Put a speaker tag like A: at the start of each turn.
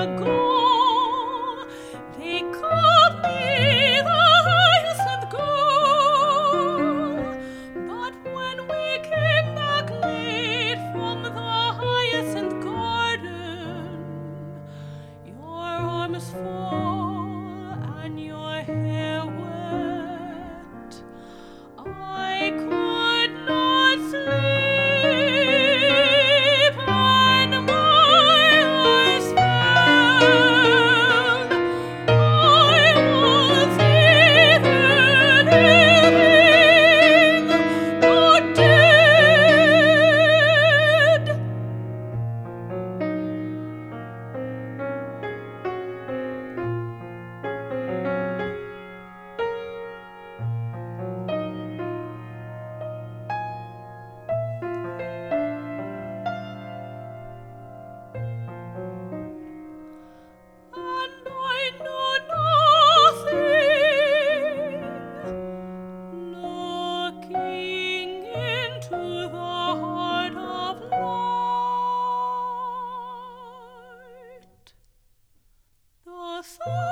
A: ago. They called me the hyacinth girl, but when we came back late from the hyacinth garden, your arms full and your hair wet, I could not sleep, and my eyes fell. I was either living or dead. And I knew nothing, looking into the heart of light. The